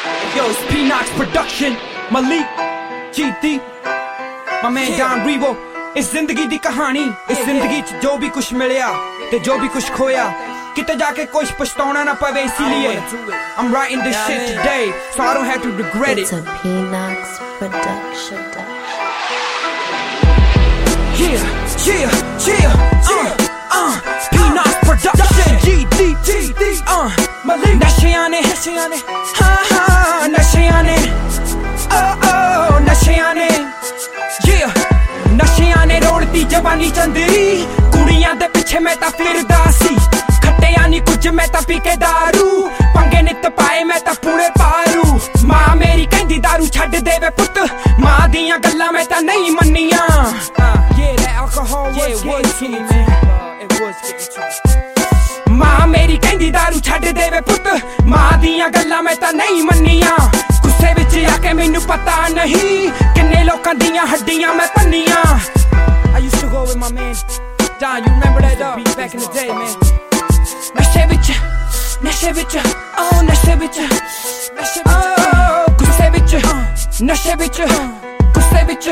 Yo, it's P-Knox production, Malik, GD, my man Don Revo. इस जिंदगी दी कहानी, इस जिंदगी च जो भी कुछ मिलया ते जो भी कुछ खोया, किते जाके कुछ पछताना ना पवे, इसीलिए I'm writing this shit today, so I don't have to regret it. It's a P-Knox production. Yeah, P-Knox production, GD, Malik. नशियां ने, हाँ, नशियां ने, oh, नशियां ने, yeah. नशियां ने रोड़ती जवानी चंदरी, कुड़ियां दे पिछे मैं ता फिरदा सी, खट्टिया नी कुछ मैं ता पी के दारू, पंगे नित पाए मैं ता पूरे पारू। मां मेरी कहंदी दारू छड्ड दे वे पुत्त, मां दियां गल्लां मैं ता नहीं मन्नियां। Yeah, that alcohol was getting to me, man. It was getting to me. मां मेरी कहंदी दारू छड्ड दे वे पुत्त, मां दियां गल्लां मैं ता नहीं मन्नियां। गुस्से विच आके मैनू पता नहीं किन्ने लोकां दियां हड्डियां मैं भन्नियां। I used to go with my man Don, you remember that beat back in the day, man. नशे विच, oh नशे विच, oh गुस्से विच, नशे विच, गुस्से विच,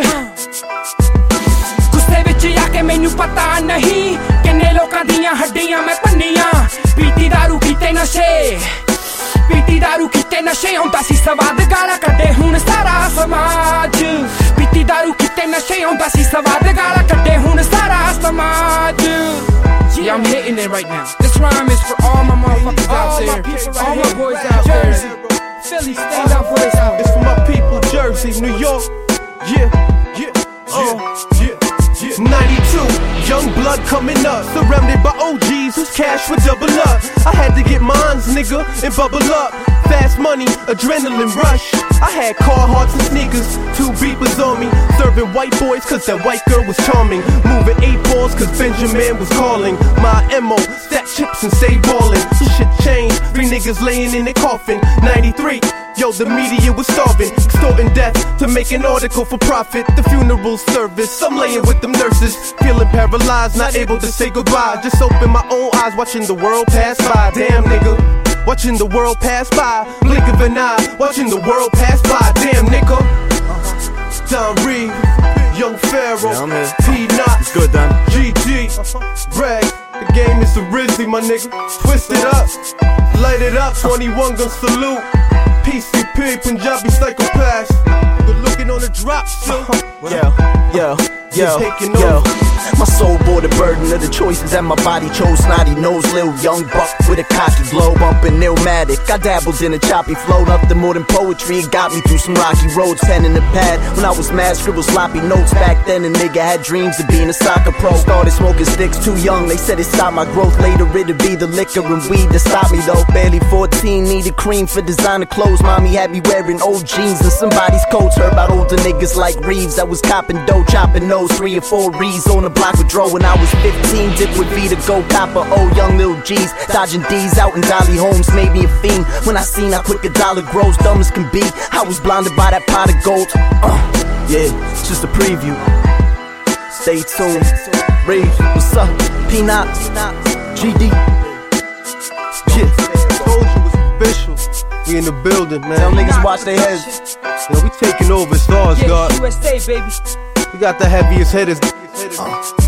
गुस्से विच आके मैनू पता नहीं किन्ने लोकां दियां हड्डियां मैं भन्नियां। पीती दारू कीते नशे, पीती दारू कीते नशे होंदा सी सवाद, गाला कड्डे हुण सारा समाज। पीती दारू कीते नशे होंदा सी सवाद, गाला कड्डे हुण सारा समाज। Yeah, I'm hitting it right now. This rhyme is for all my motherfuckers out there, all my boys out there. Jersey, Philly, stand up boys out. It's for my people, Jersey, New York. Yeah. 92, young blood coming up, surrounded by OGs whose cash would double up. I had to get mines, nigga, and bubble up. Fast money, adrenaline rush. I had Carhartts and sneakers, 2 beepers on me. Serving white boys cause that white girl was charming. Moving 8 balls cause Benjamin was calling. My MO, stack chips and stay ballin'. Shit changed, 3 niggas laying in their coffin. 93, yo, the media was starving, extorting death to make an article for profit. The funeral service, I'm laying with them nurses, feeling paralyzed, not able to say goodbye. Just open my own eyes, watching the world pass by. Damn nigga, watching the world pass by. Blink of an eye, watching the world pass by. Damn nigga. Don Reed, Young Pharaoh, P-Knox, good, Don. GG, Bragg. The game is a Rizzy, my nigga. Twist it up, light it up. 21 gon' salute. PCP, Punjabi psychopaths. Good looking on the drop, so Yo. My soul bore the burden of the choices that my body chose. Snotty nose, little young buck with a cocky glow, bumping Illmatic. I dabbled in a choppy flow, nothing more than poetry. It got me through some rocky roads, pen in the pad. When I was mad, scribble sloppy notes. Back then a nigga had dreams of being a soccer pro. Started smoking sticks too young, they said it stopped my growth. Later it'd be the liquor and weed that stopped me though. Barely 14, needed cream for designer clothes. Mommy had me wearing old jeans and somebody's coats. Heard about older niggas like Reeves that was copping dough, chopping nose. 3 or 4 Rees on the block with Dro. When I was 15, dip with V to go copper. Oh, young little G's, dodging D's out in Dolly Holmes. Made me a fiend when I seen how quick a dollar grows. Dumb as can be, I was blinded by that pot of gold. Yeah, it's just a preview. Stay tuned. Reeves, what's up? P-Knox, GD. yeah. Told you it's official. We in the building, man. Tell niggas watch their heads. Yo, we taking over, stars, God. USA, baby. We got the heaviest hitters.